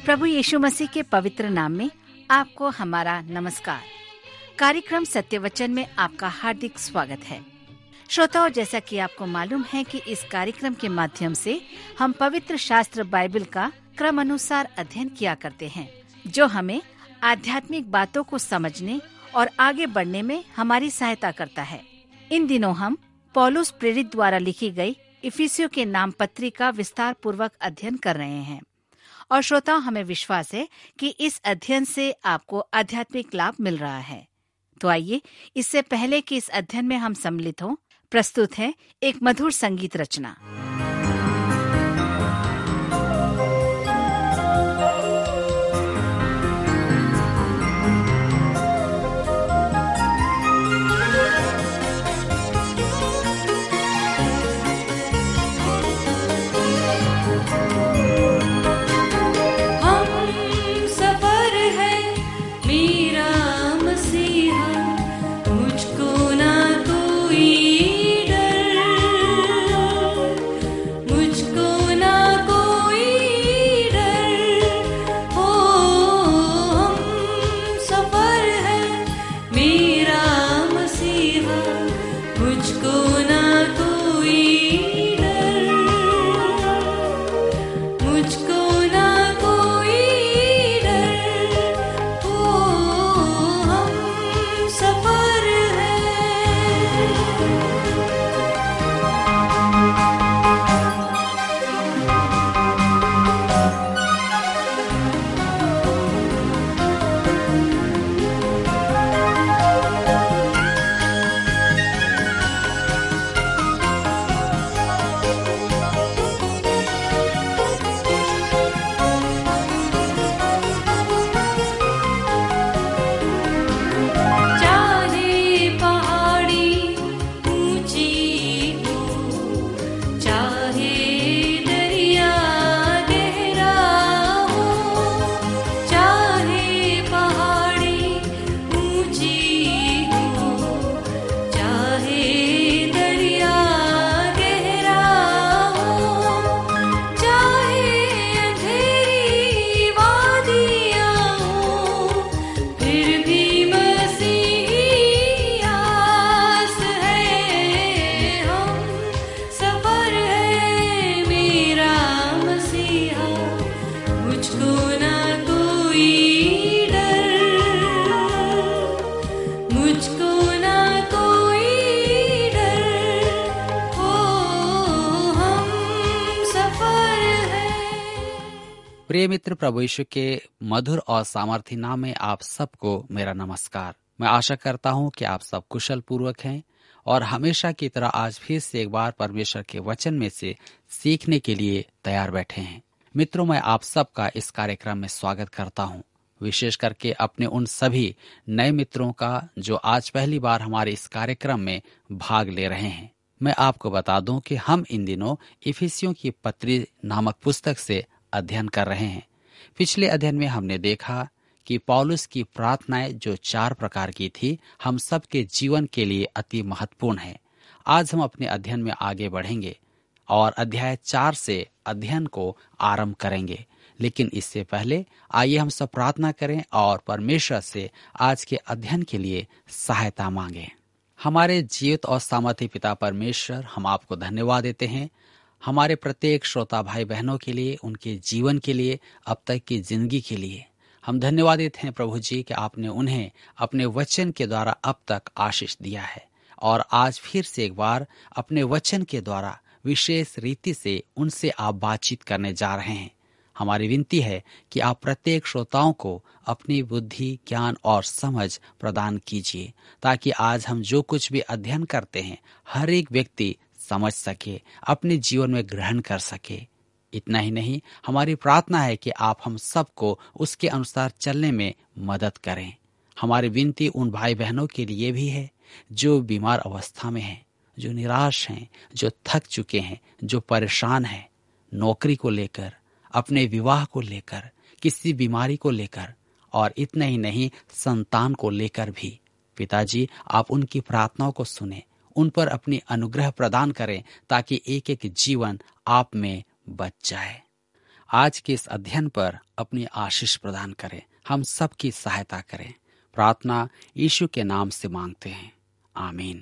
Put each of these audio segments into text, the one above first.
प्रभु यीशु मसीह के पवित्र नाम में आपको हमारा नमस्कार। कार्यक्रम सत्य वचन में आपका हार्दिक स्वागत है। श्रोताओं, जैसा कि आपको मालूम है कि इस कार्यक्रम के माध्यम से हम पवित्र शास्त्र बाइबल का क्रम अनुसार अध्ययन किया करते हैं, जो हमें आध्यात्मिक बातों को समझने और आगे बढ़ने में हमारी सहायता करता है। इन दिनों हम पौलुस प्रेरित द्वारा लिखी गई इफिसियों के नाम पत्री का विस्तार पूर्वक अध्ययन कर रहे हैं और श्रोताओं, हमें विश्वास है कि इस अध्ययन से आपको आध्यात्मिक लाभ मिल रहा है। तो आइए, इससे पहले कि इस अध्ययन में हम सम्मिलित हों, प्रस्तुत है एक मधुर संगीत रचना। प्रिय मित्र, प्रभु यीशु के मधुर और सामर्थी नाम में आप सबको मेरा नमस्कार। मैं आशा करता हूं कि आप सब कुशल पूर्वक हैं और हमेशा की तरह आज फिर से एक बार परमेश्वर के वचन में से सीखने के लिए तैयार बैठे हैं। मित्रों, मैं आप सबका इस कार्यक्रम में स्वागत करता हूं, विशेष करके अपने उन सभी नए मित्रों का जो आज पहली बार हमारे इस कार्यक्रम में भाग ले रहे हैं। मैं आपको बता दूं कि हम इन दिनों इफिसियों की पत्री नामक पुस्तक से अध्ययन कर रहे हैं। पिछले अध्ययन में हमने देखा कि पौलुस की प्रार्थनाएं जो 4 प्रकार की थी, हम सबके जीवन के लिए अति महत्वपूर्ण है। आज हम अपने अध्ययन में आगे बढ़ेंगे और अध्याय 4 से अध्ययन को आरंभ करेंगे। लेकिन इससे पहले आइए हम सब प्रार्थना करें और परमेश्वर से आज के अध्ययन के लिए सहायता मांगें। हमारे जीवित और सामर्थी पिता परमेश्वर, हम आपको धन्यवाद देते हैं हमारे प्रत्येक श्रोता भाई बहनों के लिए, उनके जीवन के लिए, अब तक की जिंदगी के लिए। हम धन्यवादित हैं प्रभु जी कि आपने उन्हें अपने वचन के द्वारा अब तक आशीष दिया है और आज फिर से एक बार अपने वचन के द्वारा विशेष रीति से उनसे आप बातचीत करने जा रहे हैं। हमारी विनती है कि आप प्रत्येक श्रोताओं को अपनी बुद्धि, ज्ञान और समझ प्रदान कीजिए, ताकि आज हम जो कुछ भी अध्ययन करते हैं हर एक व्यक्ति समझ सके, अपने जीवन में ग्रहण कर सके। इतना ही नहीं, हमारी प्रार्थना है कि आप हम सबको उसके अनुसार चलने में मदद करें। हमारी विनती उन भाई बहनों के लिए भी है जो बीमार अवस्था में हैं, जो निराश हैं, जो थक चुके हैं, जो परेशान हैं, नौकरी को लेकर, अपने विवाह को लेकर, किसी बीमारी को लेकर और इतना ही नहीं, संतान को लेकर भी। पिताजी, आप उनकी प्रार्थनाओं को सुने, उन पर अपनी अनुग्रह प्रदान करें ताकि एक एक जीवन आप में बच जाए। आज के इस अध्ययन पर अपनी आशीष प्रदान करें, हम सबकी सहायता करें। प्रार्थना यीशु के नाम से मांगते हैं, आमीन।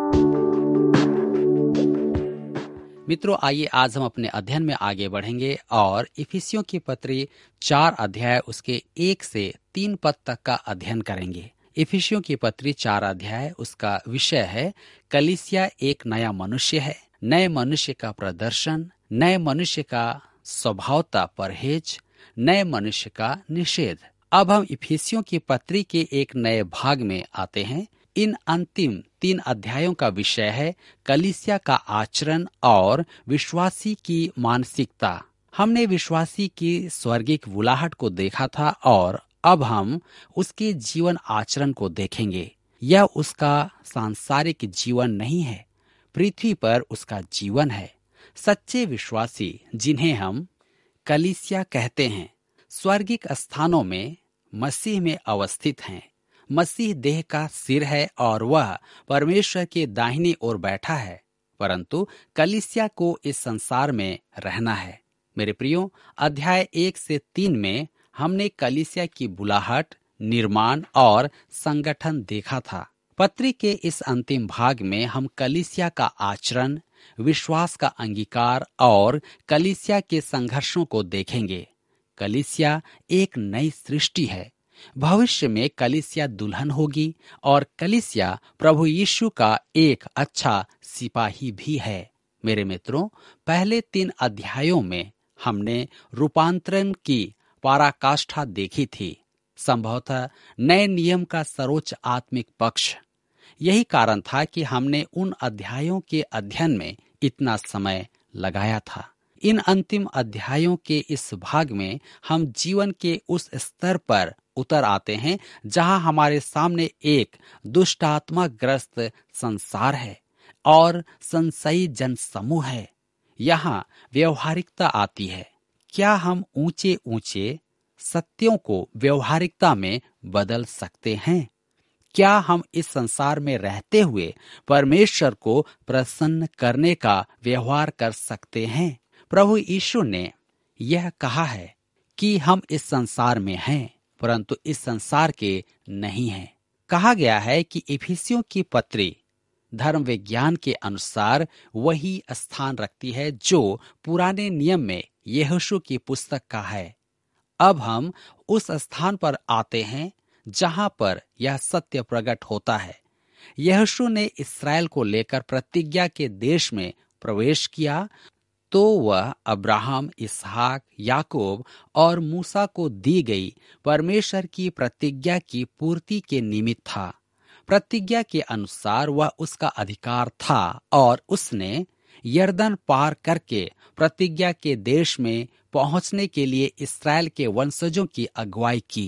मित्रों, आइए आज हम अपने अध्ययन में आगे बढ़ेंगे और इफिसियों की पत्री 4 अध्याय उसके 1 से 3 पद तक का अध्ययन करेंगे। इफिसियों की पत्री 4 अध्याय, उसका विषय है कलीसिया एक नया मनुष्य है, नए मनुष्य का प्रदर्शन, नए मनुष्य का स्वभावता परहेज, नए मनुष्य का निषेध। अब हम इफिसियों की पत्री के एक नए भाग में आते हैं। इन अंतिम 3 अध्यायों का विषय है कलीसिया का आचरण और विश्वासी की मानसिकता। हमने विश्वासी की स्वर्गिक बुलाहट को देखा था और अब हम उसके जीवन आचरण को देखेंगे। यह उसका सांसारिक जीवन नहीं है, पृथ्वी पर उसका जीवन है। सच्चे विश्वासी, जिन्हें हम कलीसिया कहते हैं, स्वर्गिक स्थानों में मसीह में अवस्थित हैं। मसीह देह का सिर है और वह परमेश्वर के दाहिनी ओर बैठा है, परंतु कलीसिया को इस संसार में रहना है। मेरे प्रियो, अध्याय 1 से 3 में हमने कलीसिया की बुलाहट, निर्माण और संगठन देखा था। पत्री के इस अंतिम भाग में हम कलीसिया का आचरण, विश्वास का अंगीकार और कलीसिया के संघर्षों को देखेंगे। कलीसिया एक नई सृष्टि है। भविष्य में कलीसिया दुल्हन होगी और कलीसिया प्रभु यीशु का एक अच्छा सिपाही भी है। मेरे मित्रों, पहले 3 अध्यायों में हमने रूपांतरण की पराकाष्ठा देखी थी, संभवतः नए नियम का सर्वोच्च आत्मिक पक्ष। यही कारण था कि हमने उन अध्यायों के अध्ययन में इतना समय लगाया था। इन अंतिम अध्यायों के इस भाग में हम जीवन के उस स्तर पर उतर आते हैं जहां हमारे सामने एक दुष्टात्मा ग्रस्त संसार है और संशयी जन समूह है। यहाँ व्यवहारिकता आती है। क्या हम ऊंचे ऊंचे सत्यों को व्यवहारिकता में बदल सकते हैं? क्या हम इस संसार में रहते हुए परमेश्वर को प्रसन्न करने का व्यवहार कर सकते हैं? प्रभु यीशु ने यह कहा है कि हम इस संसार में हैं, परंतु इस संसार के नहीं हैं। कहा गया है कि इफिसियों की पत्री धर्म विज्ञान के अनुसार वही स्थान रखती है जो पुराने नियम में यहोशू की पुस्तक का है। अब हम उस स्थान पर आते हैं जहां पर यह सत्य प्रकट होता है। यहोशू ने इस्राएल को लेकर प्रतिज्ञा के देश में प्रवेश किया तो वह अब्राहम, इसहाक, याकूब और मूसा को दी गई परमेश्वर की प्रतिज्ञा की पूर्ति के निमित्त था। प्रतिज्ञा के अनुसार वह उसका अधिकार था और उसने यरदन पार करके प्रतिज्ञा के देश में पहुंचने के लिए इस्राएल के वंशजों की अगुवाई की।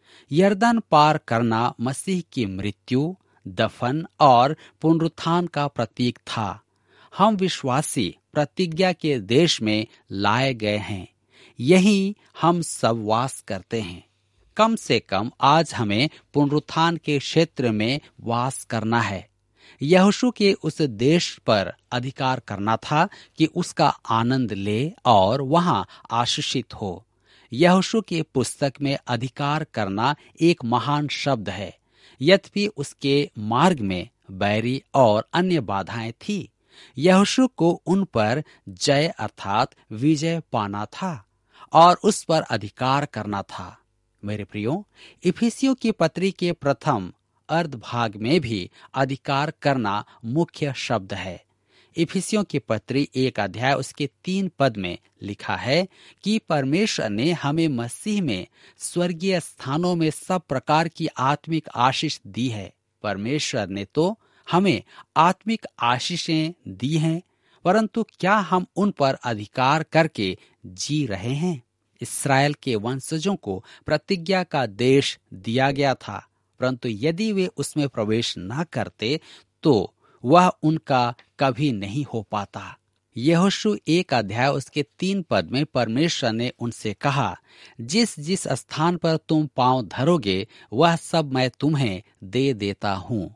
यरदन पार करना मसीह की मृत्यु, दफन और पुनरुत्थान का प्रतीक था। हम विश्वासी प्रतिज्ञा के देश में लाए गए हैं। यहीं हम सब वास करते हैं। कम से कम आज हमें पुनरुत्थान के क्षेत्र में वास करना है। यहोशू के उस देश पर अधिकार करना था कि उसका आनंद ले और वहां आशीषित हो। यहोशू की पुस्तक में अधिकार करना एक महान शब्द है, यद्यपि उसके मार्ग में बैरी और अन्य बाधाएं थी। यहोशू को उन पर जय अर्थात विजय पाना था और उस पर अधिकार करना था। मेरे प्रियो, इफिसियों की पत्री के प्रथम अर्ध भाग में भी अधिकार करना मुख्य शब्द है। इफिसियों की पत्री 1 अध्याय उसके 3 पद में लिखा है कि परमेश्वर ने हमें मसीह में स्वर्गीय स्थानों में सब प्रकार की आत्मिक आशीष दी है। परमेश्वर ने तो हमें आत्मिक आशीषें दी हैं, परंतु क्या हम उन पर अधिकार करके जी रहे हैं? इस्राएल के वंशजों को प्रतिज्ञा का देश दिया गया था, परंतु यदि वे उसमें प्रवेश न करते तो वह उनका कभी नहीं हो पाता। यहोशू 1 अध्याय उसके 3 पद में परमेश्वर ने उनसे कहा, जिस जिस स्थान पर तुम पांव धरोगे वह सब मैं तुम्हें दे देता हूँ।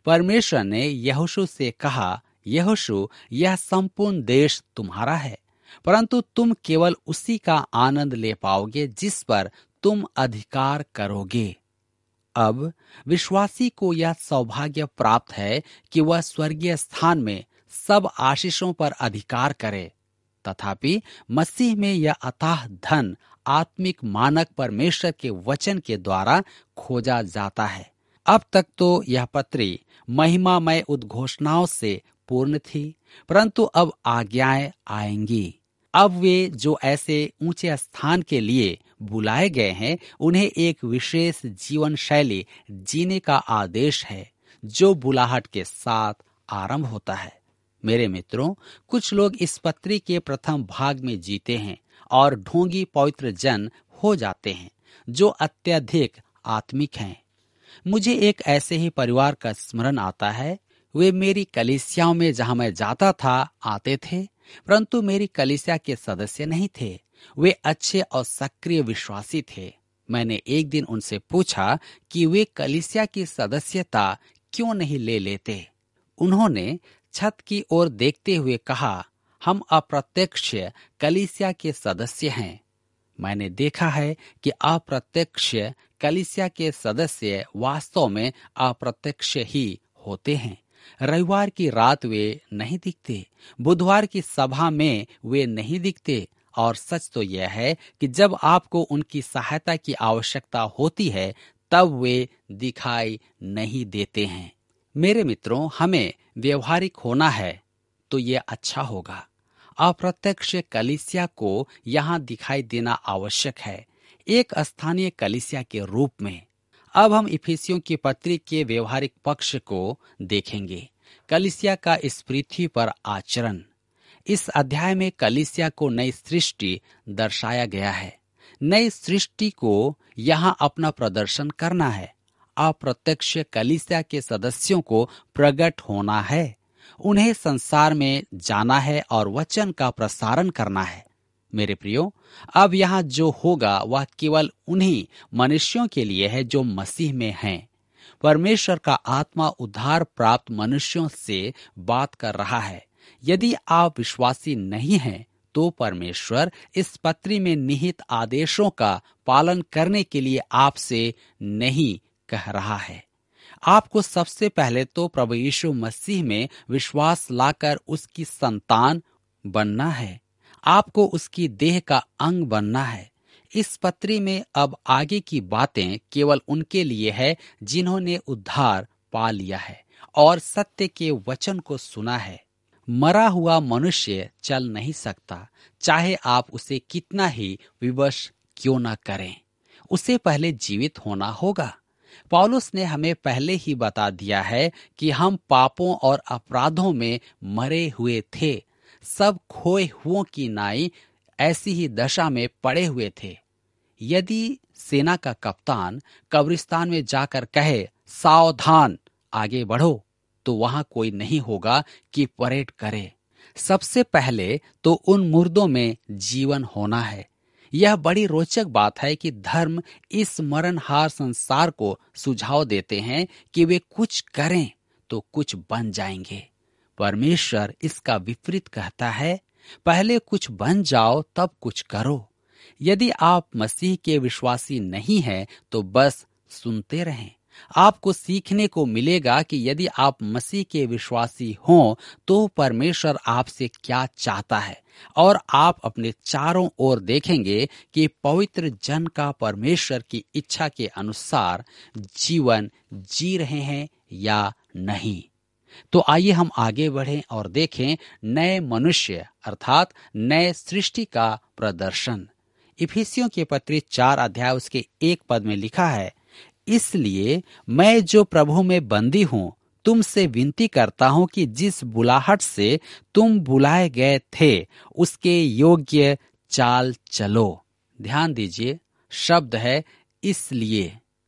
परमेश्वर ने यहोशू से कहा, यहोशू, यह संपूर्ण देश तुम्हारा है। परंतु तुम केवल उसी का आनंद ले पाओगे जिस पर तुम अधिकार करोगे। अब विश्वासी को यह सौभाग्य प्राप्त है कि वह स्वर्गीय स्थान में सब आशीषों पर अधिकार करे। तथापि मसीह में यह अथाह धन आत्मिक मानक परमेश्वर के वचन के द्वारा खोजा जाता है। अब तक तो यह पत्री महिमामय उद्घोषणाओं से पूर्ण थी, परंतु अब आज्ञाएं आएंगी। अब वे जो ऐसे ऊंचे स्थान के लिए बुलाए गए हैं, उन्हें एक विशेष जीवन शैली जीने का आदेश है जो बुलाहट के साथ आरंभ होता है। मेरे मित्रों, कुछ लोग इस पत्री के प्रथम भाग में जीते हैं और ढोंगी पवित्र जन हो जाते हैं जो अत्यधिक आत्मिक हैं। मुझे एक ऐसे ही परिवार का स्मरण आता है। वे मेरी कलीसियाओं में जहां मैं जाता था आते थे, परंतु मेरी कलीसिया के सदस्य नहीं थे। वे अच्छे और सक्रिय विश्वासी थे। मैंने एक दिन उनसे पूछा कि वे कलीसिया की सदस्यता क्यों नहीं ले लेते। उन्होंने छत की ओर देखते हुए कहा, हम अप्रत्यक्ष कलीसिया के सदस्य हैं। मैंने देखा है कि अप्रत्यक्ष कलीसिया के सदस्य वास्तव में अप्रत्यक्ष ही होते हैं। रविवार की रात वे नहीं दिखते, बुधवार की सभा में वे नहीं दिखते, और सच तो यह है कि जब आपको उनकी सहायता की आवश्यकता होती है तब वे दिखाई नहीं देते हैं। मेरे मित्रों, हमें व्यवहारिक होना है तो यह अच्छा होगा। अप्रत्यक्ष कलीसिया को यहाँ दिखाई देना आवश्यक है, एक स्थानीय कलीसिया के रूप में। अब हम इफिसियों की पत्री के व्यवहारिक पक्ष को देखेंगे। कलीसिया का इस पृथ्वी पर आचरण। इस अध्याय में कलीसिया को नई सृष्टि दर्शाया गया है। नई सृष्टि को यहाँ अपना प्रदर्शन करना है। अप्रत्यक्ष कलीसिया के सदस्यों को प्रकट होना है, उन्हें संसार में जाना है और वचन का प्रसारण करना है। मेरे प्रियो, अब यहाँ जो होगा वह केवल उन्हीं मनुष्यों के लिए है जो मसीह में हैं। परमेश्वर का आत्मा उद्धार प्राप्त मनुष्यों से बात कर रहा है। यदि आप विश्वासी नहीं हैं तो परमेश्वर इस पत्री में निहित आदेशों का पालन करने के लिए आपसे नहीं कह रहा है। आपको सबसे पहले तो प्रभु यीशु मसीह में विश्वास लाकर उसकी संतान बनना है। आपको उसकी देह का अंग बनना है। इस पत्री में अब आगे की बातें केवल उनके लिए है जिन्होंने उद्धार पा लिया है और सत्य के वचन को सुना है। मरा हुआ मनुष्य चल नहीं सकता, चाहे आप उसे कितना ही विवश क्यों न करें। उसे पहले जीवित होना होगा। पौलुस ने हमें पहले ही बता दिया है कि हम पापों और अपराधों में मरे हुए थे। सब खोए हुओं की नाई ऐसी ही दशा में पड़े हुए थे। यदि सेना का कप्तान कब्रिस्तान में जाकर कहे, सावधान आगे बढ़ो, तो वहां कोई नहीं होगा कि परेड करे। सबसे पहले तो उन मुर्दों में जीवन होना है। यह बड़ी रोचक बात है कि धर्म इस मरणहार संसार को सुझाव देते हैं कि वे कुछ करें तो कुछ बन जाएंगे। परमेश्वर इसका विपरीत कहता है, पहले कुछ बन जाओ तब कुछ करो। यदि आप मसीह के विश्वासी नहीं हैं तो बस सुनते रहें। आपको सीखने को मिलेगा कि यदि आप मसीह के विश्वासी हों तो परमेश्वर आपसे क्या चाहता है, और आप अपने चारों ओर देखेंगे कि पवित्र जन का परमेश्वर की इच्छा के अनुसार जीवन जी रहे हैं या नहीं। तो आइए हम आगे बढ़ें और देखें नए मनुष्य अर्थात नए सृष्टि का प्रदर्शन। इफिसियों के पत्री 4 अध्याय उसके 1 पद में लिखा है, इसलिए मैं जो प्रभु में बंदी हूं तुमसे विनती करता हूं कि जिस बुलाहट से तुम बुलाए गए थे उसके योग्य चाल चलो। ध्यान दीजिए, शब्द है इसलिए।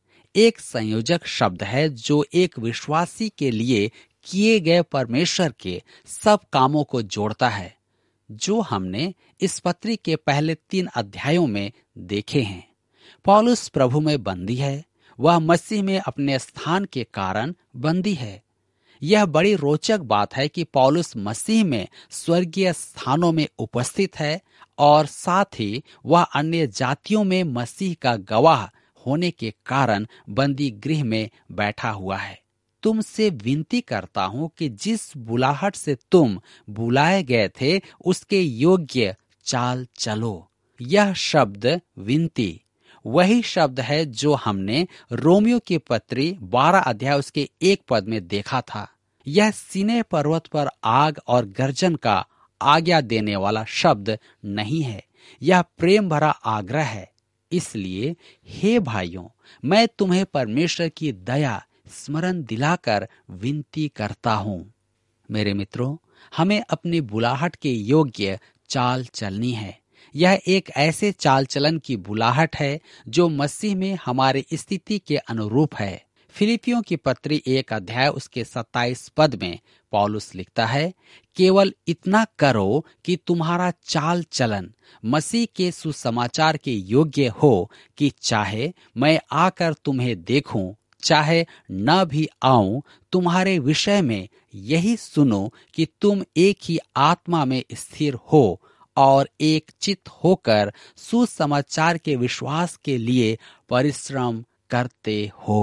एक संयोजक शब्द है जो एक विश्वासी के लिए किए गए परमेश्वर के सब कामों को जोड़ता है, जो हमने इस पत्री के पहले 3 अध्यायों में देखे हैं। पौलुस प्रभु में बंदी है, वह मसीह में अपने स्थान के कारण बंदी है। यह बड़ी रोचक बात है कि पौलुस मसीह में स्वर्गीय स्थानों में उपस्थित है और साथ ही वह अन्य जातियों में मसीह का गवाह होने के कारण बंदी गृह में बैठा हुआ है। तुमसे विनती करता हूं कि जिस बुलाहट से तुम बुलाए गए थे उसके योग्य चाल चलो। यह शब्द विनती वही शब्द है जो हमने रोमियो की पत्री 12 अध्याय उसके 1 पद में देखा था। यह सीने पर्वत पर आग और गर्जन का आज्ञा देने वाला शब्द नहीं है, यह प्रेम भरा आग्रह है। इसलिए हे भाइयों, मैं तुम्हें परमेश्वर की दया स्मरण दिलाकर विनती करता हूं। मेरे मित्रों, हमें अपनी बुलाहट के योग्य चाल चलनी है। यह एक ऐसे चाल चलन की बुलाहट है जो मसीह में हमारी स्थिति के अनुरूप है। फिलिपियों की पत्री 1 अध्याय उसके 27 पद में पौलुस लिखता है, केवल इतना करो कि तुम्हारा चाल चलन मसीह के सुसमाचार के योग्य हो कि चाहे मैं आकर तुम्हें देखूं, चाहे न भी आऊं, तुम्हारे विषय में यही सुनो कि तुम एक ही आत्मा में स्थिर हो और एक चित्त होकर सुसमाचार के विश्वास के लिए परिश्रम करते हो।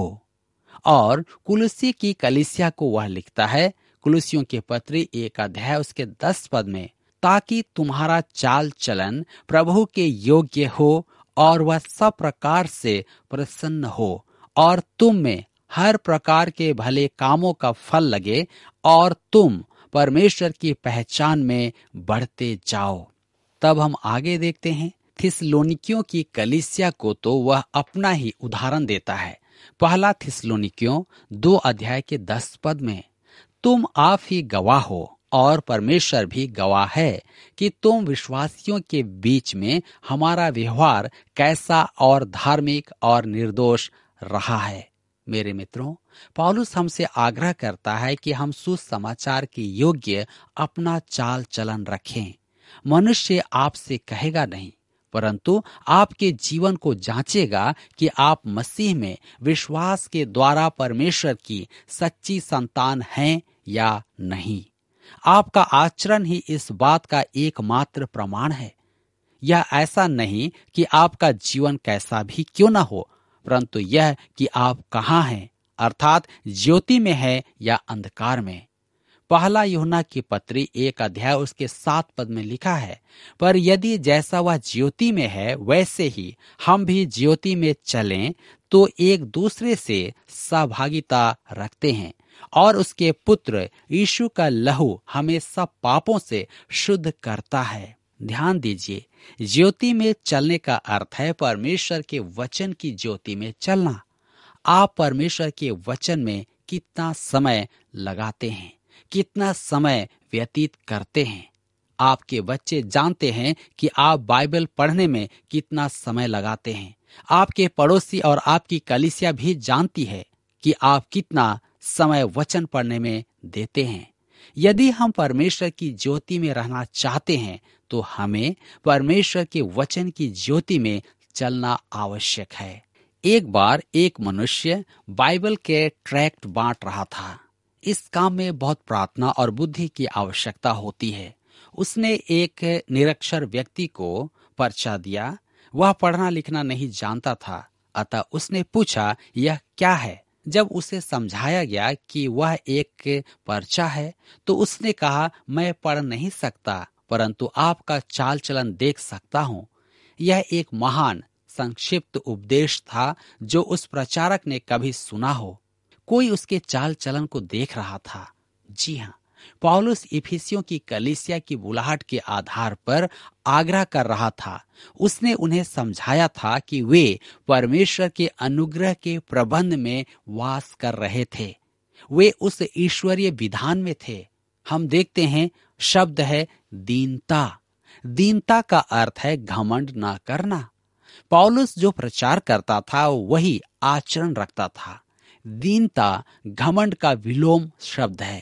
और कुलुसी की कलीसिया को वह लिखता है, कुलुसियों के पत्री 1 अध्याय उसके 10 पद में, ताकि तुम्हारा चाल चलन प्रभु के योग्य हो और वह सब प्रकार से प्रसन्न हो और तुम में हर प्रकार के भले कामों का फल लगे और तुम परमेश्वर की पहचान में बढ़ते जाओ। तब हम आगे देखते हैं, थिस्सलुनीकियों की कलीसिया को तो वह अपना ही उदाहरण देता है। पहला थिस्सलुनीकियों 2 अध्याय के 10 पद में, तुम आप ही गवाह हो और परमेश्वर भी गवाह है कि तुम विश्वासियों के बीच में हमारा व्यवहार कैसा और धार्मिक और निर्दोष रहा है। मेरे मित्रों, पौलुस हमसे आग्रह करता है कि हम सुसमाचार के योग्य अपना चाल चलन रखें। मनुष्य आपसे कहेगा नहीं, परंतु आपके जीवन को जांचेगा कि आप मसीह में विश्वास के द्वारा परमेश्वर की सच्ची संतान हैं या नहीं। आपका आचरण ही इस बात का एकमात्र प्रमाण है। यह ऐसा नहीं कि आपका जीवन कैसा भी क्यों न हो, परंतु यह कि आप कहाँ हैं, अर्थात ज्योति में है या अंधकार में। पहला यूहन्ना की पत्री 1 अध्याय उसके 7 पद में लिखा है, पर यदि जैसा वह ज्योति में है वैसे ही हम भी ज्योति में चलें तो एक दूसरे से सहभागिता रखते हैं और उसके पुत्र यीशु का लहू हमें सब पापों से शुद्ध करता है। ध्यान दीजिए, ज्योति में चलने का अर्थ है परमेश्वर के वचन की ज्योति में चलना। आप परमेश्वर के वचन में कितना समय लगाते हैं, कितना समय व्यतीत करते हैं? आपके बच्चे जानते हैं कि आप बाइबल पढ़ने में कितना समय लगाते हैं। आपके पड़ोसी और आपकी कलीसिया भी जानती है कि आप कितना समय वचन पढ़ने में देते हैं। यदि हम परमेश्वर की ज्योति में रहना चाहते हैं तो हमें परमेश्वर के वचन की ज्योति में चलना आवश्यक है। एक बार एक मनुष्य बाइबल के ट्रैक्ट बांट रहा था। इस काम में बहुत प्रार्थना और बुद्धि की आवश्यकता होती है। उसने एक निरक्षर व्यक्ति को पर्चा दिया। वह पढ़ना लिखना नहीं जानता था, अतः उसने पूछा, यह क्या है? जब उसे समझाया गया कि वह एक पर्चा है तो उसने कहा, मैं पढ़ नहीं सकता, परंतु आपका चाल चलन देख सकता हूँ। यह एक महान संक्षिप्त उपदेश था जो उस प्रचारक ने कभी सुना हो। कोई उसके चाल चलन को देख रहा था। जी हाँ, पौलुस इफिसियों की कलीसिया की बुलाहट के आधार पर आग्रह कर रहा था। उसने उन्हें समझाया था कि वे परमेश्वर के अनुग्रह के प्रबंध में वास कर रहे थे। वे उस ईश्वरीय विधान में थे। हम देखते हैं शब्द है दीनता। दीनता का अर्थ है घमंड ना करना। पौलुस जो प्रचार करता था वही आचरण रखता था। दीनता घमंड का विलोम शब्द है।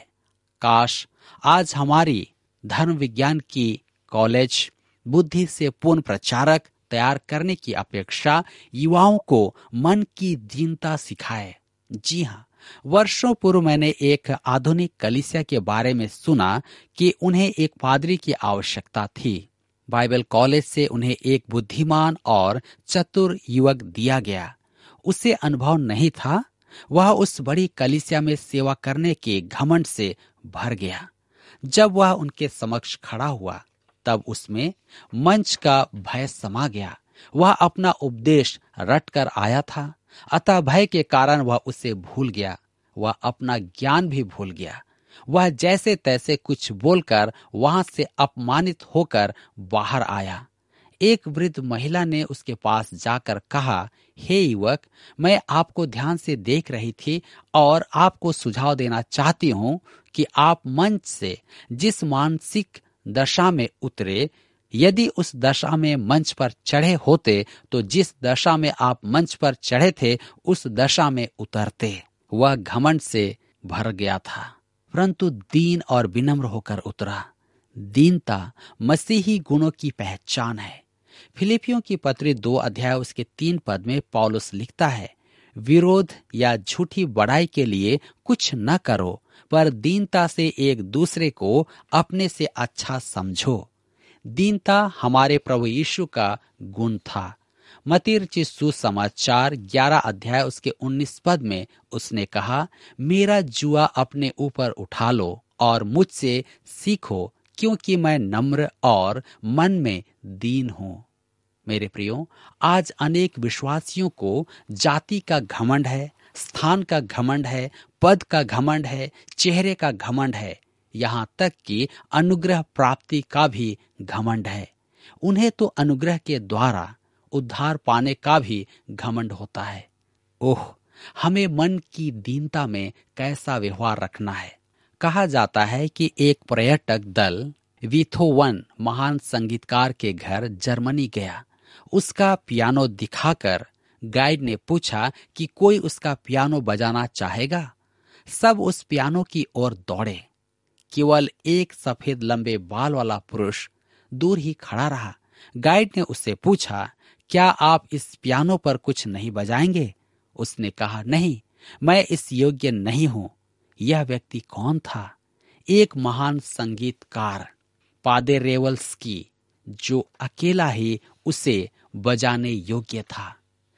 काश आज हमारी धर्म विज्ञान की कॉलेज बुद्धि से पूर्ण प्रचारक तैयार करने की अपेक्षा युवाओं को मन की दीनता सिखाए। जी हाँ, वर्षों पूर्व मैंने एक आधुनिक कलीसिया के बारे में सुना कि उन्हें एक पादरी की आवश्यकता थी। बाइबल कॉलेज से उन्हें एक बुद्धिमान और चतुर युवक दिया गया। उसे अनुभव नहीं था। वह उस बड़ी कलीसिया में सेवा करने के घमंड से भर गया। जब वह उनके समक्ष खड़ा हुआ तब उसमें मंच का भय समा गया। वह अपना उपदेश रट कर आया था, अतः भय के कारण वह उसे भूल गया। वह अपना ज्ञान भी भूल गया। वह जैसे तैसे कुछ बोलकर वहां से अपमानित होकर बाहर आया। एक वृद्ध महिला ने उसके पास जाकर कहा, हे युवक, मैं आपको ध्यान से देख रही थी और आपको सुझाव देना चाहती हूँ कि आप मंच से जिस मानसिक दशा में उतरे, यदि उस दशा में मंच पर चढ़े होते तो जिस दशा में आप मंच पर चढ़े थे उस दशा में उतरते। वह घमंड से भर गया था, परंतु दीन और विनम्र होकर उतरा। दीनता मसीही गुणों की पहचान है। फिलिपियों की पत्री 2 अध्याय उसके 3 पद में पौलुस लिखता है, विरोध या झूठी बड़ाई के लिए कुछ न करो, पर दीनता से एक दूसरे को अपने से अच्छा समझो। दीनता हमारे प्रभु यीशु का गुण था। मत्ती रचित सुसमाचार 11 अध्याय उसके 19 पद में उसने कहा, मेरा जुआ अपने ऊपर उठा लो और मुझसे सीखो, क्योंकि मैं नम्र और मन में दीन हूँ। मेरे प्रियो, आज अनेक विश्वासियों को जाति का घमंड है, स्थान का घमंड है, पद का घमंड है, चेहरे का घमंड है, यहाँ तक कि अनुग्रह प्राप्ति का भी घमंड है। उन्हें तो अनुग्रह के द्वारा उद्धार पाने का भी घमंड होता है। ओह, हमें मन की दीनता में कैसा व्यवहार रखना है। कहा जाता है कि एक पर्यटक दल बीथोवन महान संगीतकार के घर जर्मनी गया। उसका पियानो दिखाकर गाइड ने पूछा कि कोई उसका पियानो बजाना चाहेगा। सब उस पियानो की ओर दौड़े। केवल एक सफेद लंबे बाल वाला पुरुष दूर ही खड़ा रहा। गाइड ने उससे पूछा, क्या आप इस पियानो पर कुछ नहीं बजाएंगे? उसने कहा, नहीं, मैं इस योग्य नहीं हूं। यह व्यक्ति कौन था? एक महान संगीतकार पादेरेवल्स्की, जो अकेला ही उसे बजाने योग्य था।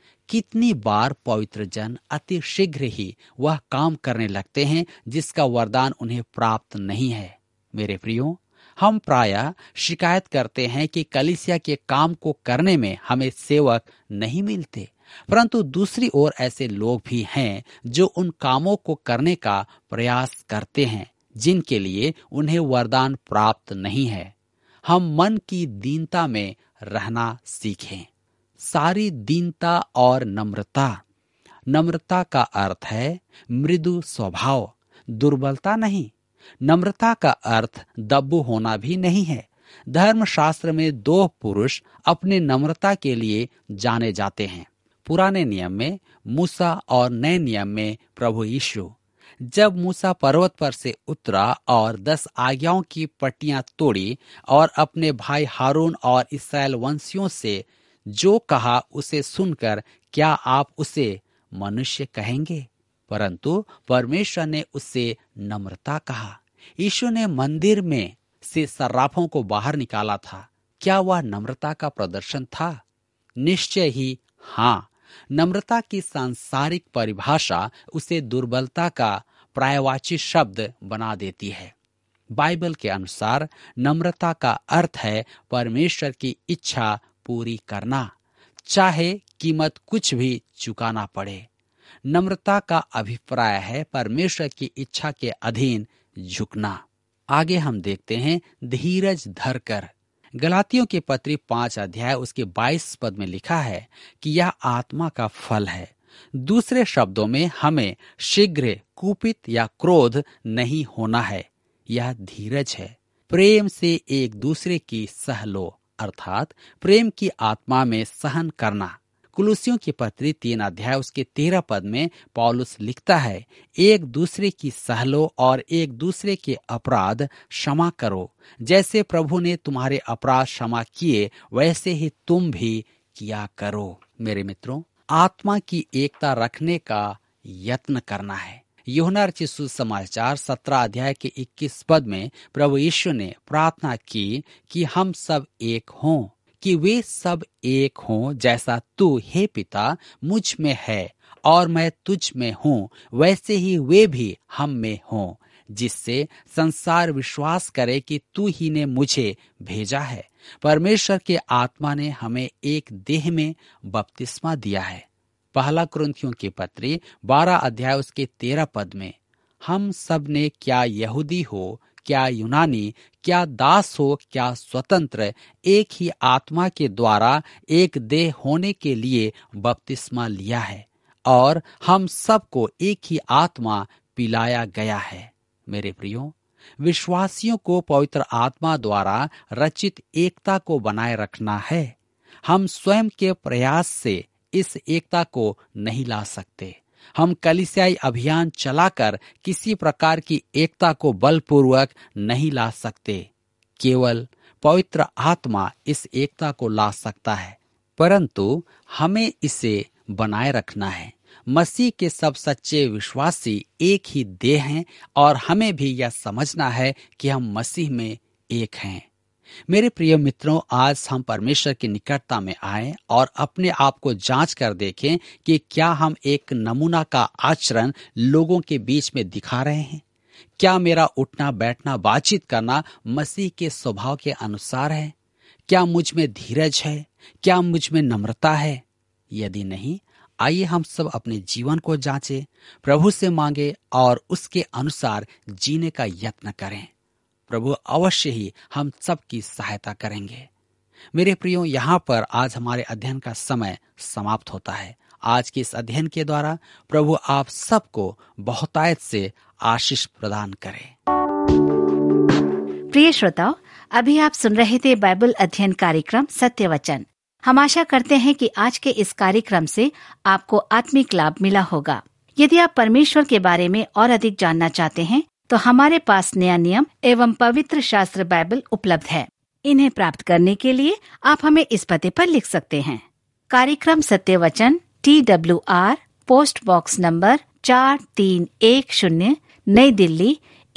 कितनी बार पवित्र जन अति शीघ्र ही वह काम करने लगते हैं जिसका वरदान उन्हें प्राप्त नहीं है। मेरे प्रियो, हम प्रायः शिकायत करते हैं कि कलीसिया के काम को करने में हमें सेवक नहीं मिलते, परंतु दूसरी ओर ऐसे लोग भी हैं जो उन कामों को करने का प्रयास करते हैं जिनके लिए उन्हें वरदान प्राप्त नहीं है। हम मन की दीनता में रहना सीखें। सारी दीनता और नम्रता। नम्रता का अर्थ है मृदु स्वभाव, दुर्बलता नहीं। नम्रता का अर्थ दब्बू होना भी नहीं है। धर्मशास्त्र में 2 पुरुष अपने नम्रता के लिए जाने जाते हैं। पुराने नियम में मूसा और नए नियम में प्रभु यीशु। जब मूसा पर्वत पर से उतरा और 10 आज्ञाओं की पट्टियां तोड़ी और अपने भाई हारून और इस्राएल वंशियों से जो कहा उसे सुनकर क्या आप उसे मनुष्य कहेंगे? परंतु परमेश्वर ने उससे नम्रता कहा। यीशु ने मंदिर में से सर्राफों को बाहर निकाला था। क्या वह नम्रता का प्रदर्शन था? निश्चय ही हाँ। नम्रता की सांसारिक परिभाषा उसे दुर्बलता का पर्यायवाची शब्द बना देती है। बाइबल के अनुसार नम्रता का अर्थ है परमेश्वर की इच्छा पूरी करना, चाहे कीमत कुछ भी चुकाना पड़े। नम्रता का अभिप्राय है परमेश्वर की इच्छा के अधीन झुकना। आगे हम देखते हैं धीरज धरकर। गलातियों की पत्री 5 अध्याय उसके 22 पद में लिखा है कि यह आत्मा का फल है। दूसरे शब्दों में हमें शीघ्र कुपित या क्रोध नहीं होना है। यह धीरज है। प्रेम से एक दूसरे की सह लो, अर्थात प्रेम की आत्मा में सहन करना। कुलुसियों की पत्री 3 अध्याय उसके 13 पद में पौलुस लिखता है, एक दूसरे की सह लो और एक दूसरे के अपराध क्षमा करो, जैसे प्रभु ने तुम्हारे अपराध क्षमा किए वैसे ही तुम भी किया करो। मेरे मित्रों, आत्मा की एकता रखने का यत्न करना है। यूहन्ना रचित सुसमाचार 17 अध्याय के 21 पद में प्रभु यीशु ने प्रार्थना की कि हम सब एक हों, कि वे सब एक हों जैसा तू हे पिता मुझ में है और मैं तुझ में हूँ, वैसे ही वे भी हम में हों, जिससे संसार विश्वास करे कि तू ही ने मुझे भेजा है। परमेश्वर के आत्मा ने हमें एक देह में बपतिस्मा दिया है। पहला कुरिन्थियों की पत्री 12 अध्याय उसके 13 पद में, हम सब ने क्या यहूदी हो क्या यूनानी, क्या दास हो क्या स्वतंत्र, एक ही आत्मा के द्वारा एक देह होने के लिए बपतिस्मा लिया है और हम सबको एक ही आत्मा पिलाया गया है। मेरे प्रियो, विश्वासियों को पवित्र आत्मा द्वारा रचित एकता को बनाए रखना है। हम स्वयं के प्रयास से इस एकता को नहीं ला सकते। हम कलीसियाई अभियान चलाकर किसी प्रकार की एकता को बलपूर्वक नहीं ला सकते। केवल पवित्र आत्मा इस एकता को ला सकता है, परंतु हमें इसे बनाए रखना है। मसीह के सब सच्चे विश्वासी एक ही देह हैं और हमें भी यह समझना है कि हम मसीह में एक हैं। मेरे प्रिय मित्रों, आज हम परमेश्वर की निकटता में आए और अपने आप को जांच कर देखें कि क्या हम एक नमूना का आचरण लोगों के बीच में दिखा रहे हैं। क्या मेरा उठना बैठना बातचीत करना मसीह के स्वभाव के अनुसार है? क्या मुझ में धीरज है? क्या मुझ में नम्रता है? यदि नहीं, आइए हम सब अपने जीवन को जांचें, प्रभु से मांगे और उसके अनुसार जीने का यत्न करें। प्रभु अवश्य ही हम सबकी सहायता करेंगे। मेरे प्रियो, यहाँ पर आज हमारे अध्ययन का समय समाप्त होता है। आज के इस अध्ययन के द्वारा प्रभु आप सबको बहुतायत से आशीष प्रदान करे। प्रिय श्रोताओ, अभी आप सुन रहे थे बाइबल अध्ययन कार्यक्रम सत्य वचन। हम आशा करते हैं कि आज के इस कार्यक्रम से आपको आत्मिक लाभ मिला होगा। यदि आप परमेश्वर के बारे में और अधिक जानना चाहते हैं तो हमारे पास नया नियम एवं पवित्र शास्त्र बाइबल उपलब्ध है। इन्हें प्राप्त करने के लिए आप हमें इस पते पर लिख सकते हैं। कार्यक्रम Satya Vachan, TWR, post box number 4310, नई दिल्ली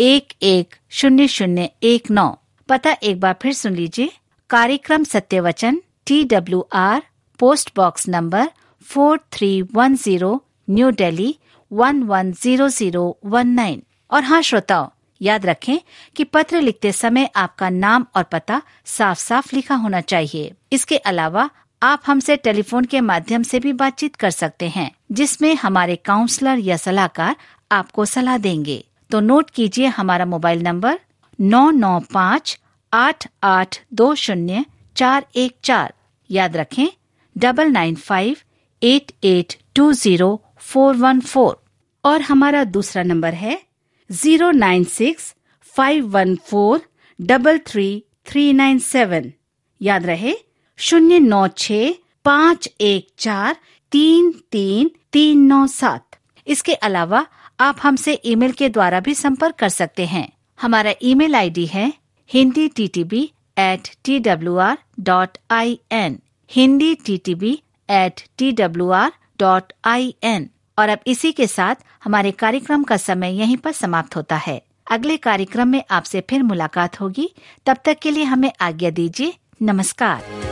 110019। पता एक बार फिर सुन लीजिए। कार्यक्रम Satya Vachan, TWR, post box number 4310, New Delhi 110019। और हाँ श्रोताओ, याद रखें कि पत्र लिखते समय आपका नाम और पता साफ साफ लिखा होना चाहिए। इसके अलावा आप हमसे टेलीफोन के माध्यम से भी बातचीत कर सकते हैं, जिसमें हमारे काउंसलर या सलाहकार आपको सलाह देंगे। तो नोट कीजिए हमारा मोबाइल नंबर 9958820414। याद रखें 9958820414। और हमारा दूसरा नंबर है 09651433397। याद रहे 09651433397। इसके अलावा आप हमसे ईमेल के द्वारा भी संपर्क कर सकते हैं। हमारा ईमेल आईडी है hinditb@twr.in, hinditb@twr.in। और अब इसी के साथ हमारे कार्यक्रम का समय यहीं पर समाप्त होता है। अगले कार्यक्रम में आपसे फिर मुलाकात होगी। तब तक के लिए हमें आज्ञा दीजिए। नमस्कार।